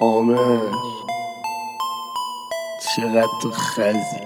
آمر چقدر تو خزی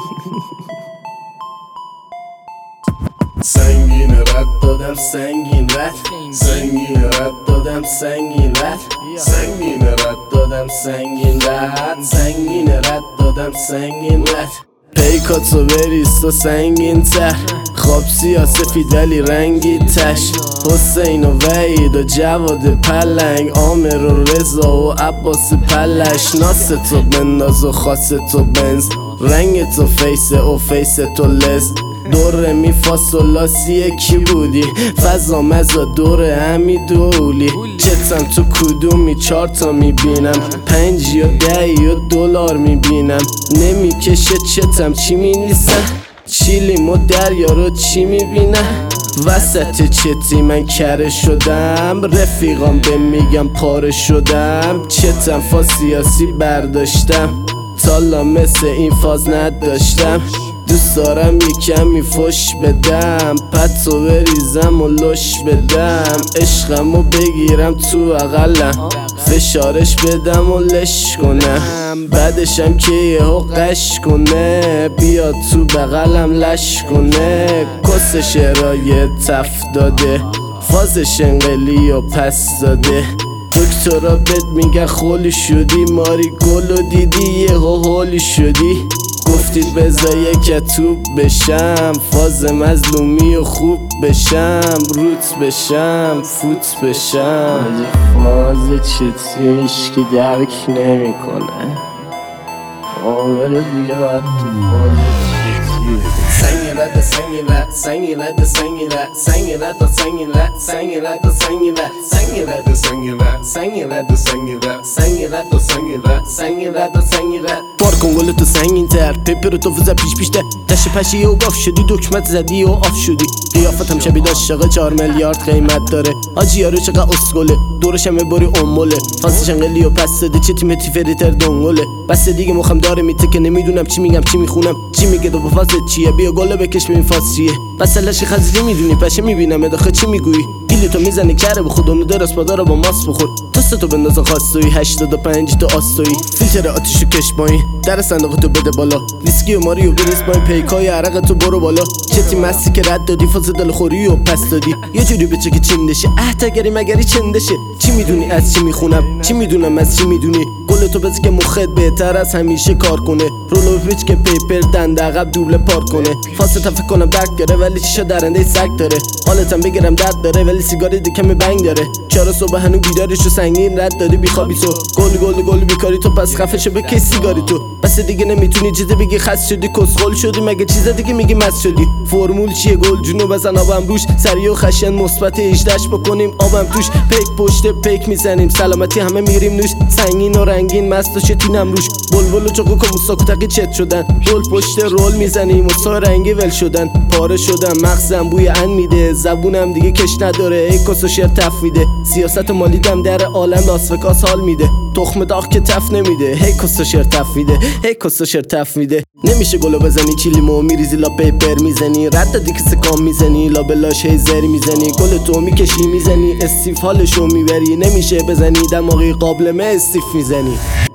سنگین رد دادم سنگین رد سنگین رد دادم سنگین رد سنگین رد دادم سنگین رد سنگین رد دادم سنگین رد پیکاتو بریست و سنگین تر خواب سیاسفید ولی رنگی تش حسین و وحید و جواد پلنگ آمر و رضا و عباس پلش ناس تو بنداز و خاص تو بنز رنگ تو فیسه و فیس تو لز دور می فاصلاسی کی بودی فضا مزا دور همی دولی چتم تو کدومی 4 تا میبینم 5 یا 10 یا دلار میبینم نمیکشه چتم چی مینویسم چیلیم و دریا رو چی میبینم وسط چتی من کره شدم رفیقام به میگم پاره شدم چتم فاز سیاسی برداشتم تالا مثل این فاز نداشتم دوست دارم یه کمی فش بدم پتو بریزم و لش بدم عشقمو بگیرم تو اقلم فشارش بدم و لش کنم بعدشم که یهو قش کنه بیاد تو بغلم لش کنه کس شرای تف داده فازش انقلی و پس داده دکترا بهت میگن خولی شدی ماری گلو دیدی یهو هولی شدی گفتید بذار یک توب بشم فاز مظلومی و خوب بشم روت بشم فوت بشم فاز چتیش که درک نمی کنه آمر بیاد تو فاز چتی سنگین رد سنگین رد سنگین رد سنگین رد سنگین رد سنگین رد سنگین رد سنگین رد سنگین رد سنگین رد سنگین رد سنگین رد سنگین رد سنگین رد سنگین رد سنگین رد بار کن گل تو سنگین تر پیپر تو فزا پیش ده تش پشی و گاف شدی دکمت زدی و آف شدی قیافتم شبیه داشتاقه 4 میلیارد قیمت داره آجی یارو چقدر اسکله دورش هم بباری اموله فازش انقلی و پس داده چه تیم تیفریتر دنگله بس دیگه مخم داره میته که نمیدونم چی میگم چی میخونم چی میگه تو فاز چیه بیا گل بکش ببین فاز چیه بس لشی خزری میدونی پشه میبینم داخل چی میگویی گیلی تو میزنی کره به خودونو درست پادارا با ماس بخور توست تو بنداز خواستوی 85 تو آستوی فیلتر آتیشو کش پایین در صندوق تو بده بالا ویسکی و ماریو بریز پایین پیکای عرق تو برو بالا چتی مستی که رد دادی فاز دلخوری و پس دادی یه جوری بچه که چندشه احتگری مگری چندشه چی میدونی از چی میخونم چی میدونم از چی میدونی گل تو بزی که مخت بهتر از همیشه کار کنه رولو پیچ که پیپر دنده عقب دوبله پارک کنه فاست فکر کنم درک گره ولی چیشا درنده سگ داره حالتم بگیرم درد داره ولی سیگاری دیگه بنگ داره 4 صبح هنو بیداریشو سنگین رد داری بیخوابی تو گل بیکاری تو پس خفه شو بکی سیگاری تو بس دیگه نمیتونی چیزی بگی خس شدی کسخل شدی مگه چیز دیگه میگی مس شدی فرمول چیه گل جونو بزن آبم روش سریع و خشن مثبت 18 بکنیم آبم توش پیک پشت پیک میزنیم سلامتی همه میریم نوش سنگین و رنگین مست و شتینم روش بلبل و چوکو موساکو تقی چت شدن رول پشت رول میزنیم و سا رنگی ول شدن پاره شدم مغزم بوی ان میده زبونم دیگه کش نداره ای کس و شعر تف میده سیاست مالی دم در عالم لاس وگاس حال میده تخم داغ که تف نمیده هی کس و شعر تف میده هی کس و شعر تف میده نمیشه گلو بزنی چیلیمو میریزی لا پیپر میزنی رد دادی که سکام میزنی لا بلاش هی زری میزنی گل تو میکشی میزنی استیف حالشو میبری نمیشه بزنی دماغی قابلمه استیف میزنی